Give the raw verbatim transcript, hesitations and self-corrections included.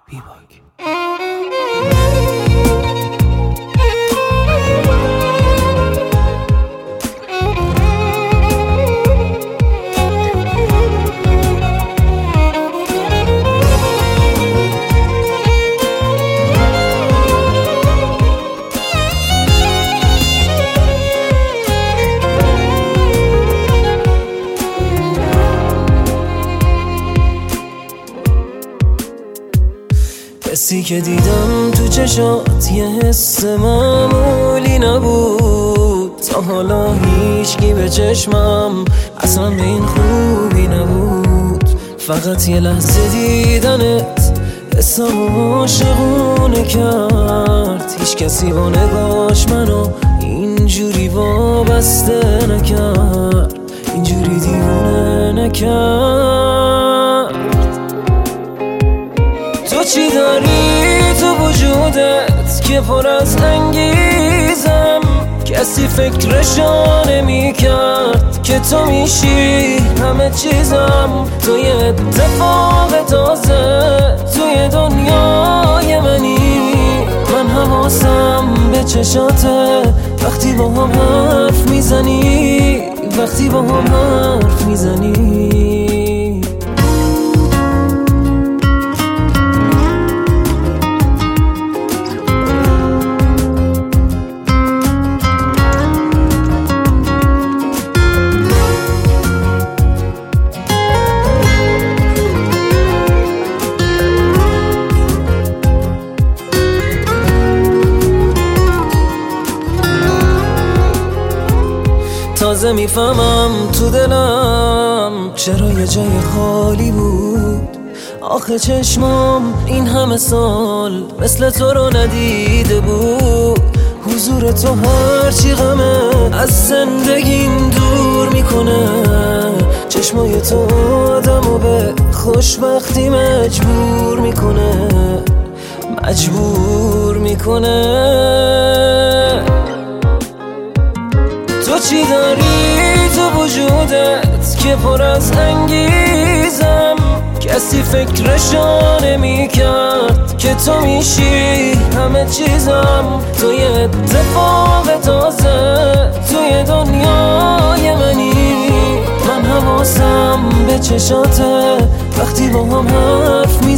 بیباک. حسی که دیدم تو چشات یه حس معمولی نبود، تا حالا هیچکی به چشمم اصلا به این خوبی نبود. فقط یه لحظه دیدنت حسم عاشقونه کرد، هیچ کسی با نگاش منو اینجوری وابسته نکرد، اینجوری دیوونه نکرد. تو چی داری تو وجودت که پر از انگیزم، کسی فکرشو نمی کرد که تو میشی همه چیزم. تو یه اتفاق تازه توی دنیای منی، من حواسم به چشاته وقتی با هم حرف میزنی، وقتی با هم حرف میزنی. تازه میفهمم تو دلم چرا یه جای خالی بود. آخه چشمام این همه سال مثل تو رو ندیده بود. حضور تو هرچی غمه از زندگیم دور میکنه، چشمای تو آدمو به خوشبختی مجبور میکنه، مجبور میکنه. تو چی داری تو وجودت که پر از انگیزم، کسی فکرشو نمی کرد که تو میشی همه چیزم. تو یه اتفاق تازه توی دنیای منی، من حواسم به چشاته وقتی با هم حرف می